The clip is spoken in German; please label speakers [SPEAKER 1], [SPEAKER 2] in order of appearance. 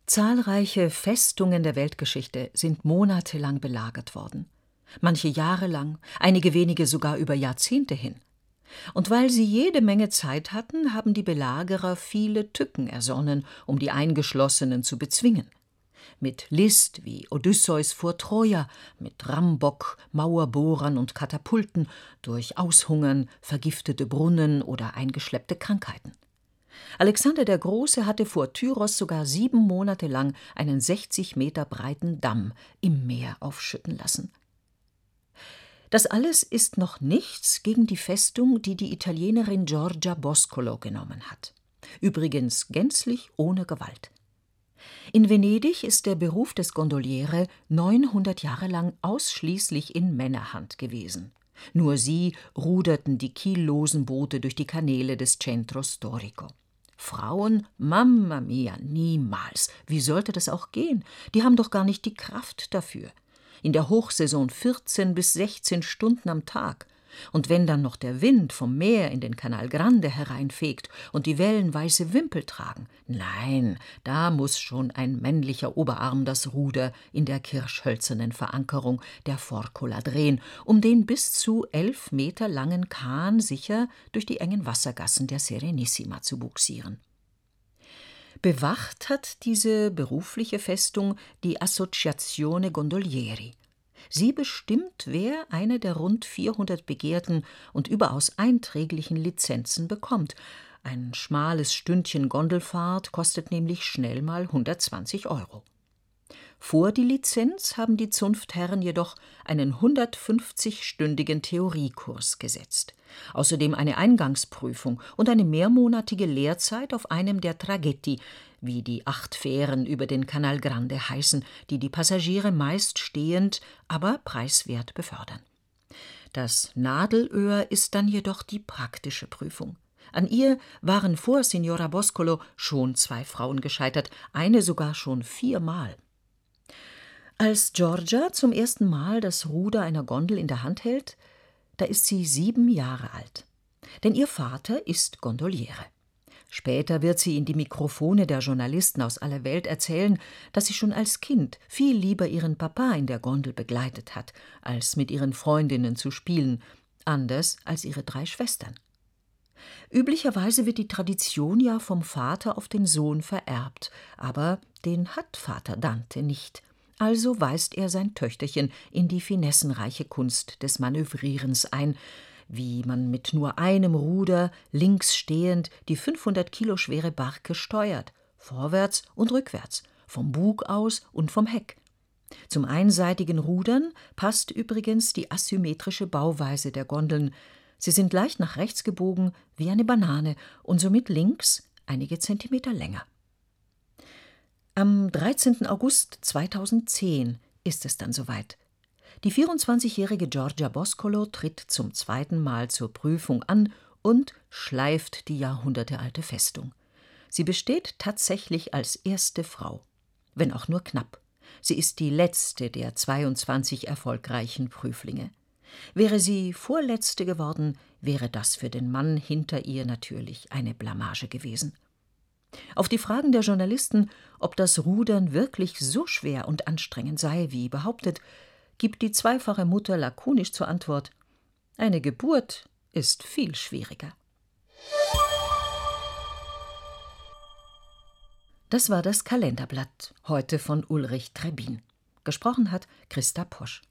[SPEAKER 1] Zahlreiche Festungen der Weltgeschichte sind monatelang belagert worden. Manche jahrelang, einige wenige sogar über Jahrzehnte hin. Und weil sie jede Menge Zeit hatten, haben die Belagerer viele Tücken ersonnen, um die Eingeschlossenen zu bezwingen. Mit List wie Odysseus vor Troja, mit Rambock, Mauerbohrern und Katapulten, durch Aushungern, vergiftete Brunnen oder eingeschleppte Krankheiten. Alexander der Große hatte vor Tyros sogar 7 Monate lang einen 60 Meter breiten Damm im Meer aufschütten lassen. Das alles ist noch nichts gegen die Festung, die die Italienerin Giorgia Boscolo genommen hat. Übrigens gänzlich ohne Gewalt. In Venedig ist der Beruf des Gondoliere 900 Jahre lang ausschließlich in Männerhand gewesen. Nur sie ruderten die kiellosen Boote durch die Kanäle des Centro Storico. Frauen, Mamma mia, niemals. Wie sollte das auch gehen? Die haben doch gar nicht die Kraft dafür. In der Hochsaison 14 bis 16 Stunden am Tag. Und wenn dann noch der Wind vom Meer in den Canal Grande hereinfegt und die Wellen weiße Wimpel tragen, nein, da muss schon ein männlicher Oberarm das Ruder in der kirschhölzernen Verankerung der Forcola drehen, um den bis zu 11 Meter langen Kahn sicher durch die engen Wassergassen der Serenissima zu bugsieren. Bewacht hat diese berufliche Festung die Associazione Gondolieri. Sie bestimmt, wer eine der rund 400 begehrten und überaus einträglichen Lizenzen bekommt. Ein schmales Stündchen Gondelfahrt kostet nämlich schnell mal 120 €. Vor die Lizenz haben die Zunftherren jedoch einen 150-stündigen Theoriekurs gesetzt. Außerdem eine Eingangsprüfung und eine mehrmonatige Lehrzeit auf einem der Traghetti, wie die 8 Fähren über den Canal Grande heißen, die die Passagiere meist stehend, aber preiswert befördern. Das Nadelöhr ist dann jedoch die praktische Prüfung. An ihr waren vor Signora Boscolo schon 2 Frauen gescheitert, eine sogar schon 4-mal. Als Giorgia zum ersten Mal das Ruder einer Gondel in der Hand hält, da ist sie 7 Jahre alt. Denn ihr Vater ist Gondoliere. Später wird sie in die Mikrofone der Journalisten aus aller Welt erzählen, dass sie schon als Kind viel lieber ihren Papa in der Gondel begleitet hat, als mit ihren Freundinnen zu spielen, anders als ihre 3 Schwestern. Üblicherweise wird die Tradition ja vom Vater auf den Sohn vererbt, aber den hat Vater Dante nicht. Also weist er sein Töchterchen in die finessenreiche Kunst des Manövrierens ein, wie man mit nur einem Ruder links stehend die 500 Kilo schwere Barke steuert, vorwärts und rückwärts, vom Bug aus und vom Heck. Zum einseitigen Rudern passt übrigens die asymmetrische Bauweise der Gondeln. Sie sind leicht nach rechts gebogen wie eine Banane und somit links einige Zentimeter länger. Am 13. August 2010 ist es dann soweit. Die 24-jährige Giorgia Boscolo tritt zum 2. Mal zur Prüfung an und schleift die jahrhundertealte Festung. Sie besteht tatsächlich als erste Frau, wenn auch nur knapp. Sie ist die letzte der 22 erfolgreichen Prüflinge. Wäre sie vorletzte geworden, wäre das für den Mann hinter ihr natürlich eine Blamage gewesen. Auf die Fragen der Journalisten, ob das Rudern wirklich so schwer und anstrengend sei, wie behauptet, gibt die zweifache Mutter lakonisch zur Antwort: Eine Geburt ist viel schwieriger. Das war das Kalenderblatt, heute von Ulrich Trebin. Gesprochen hat Christa Posch.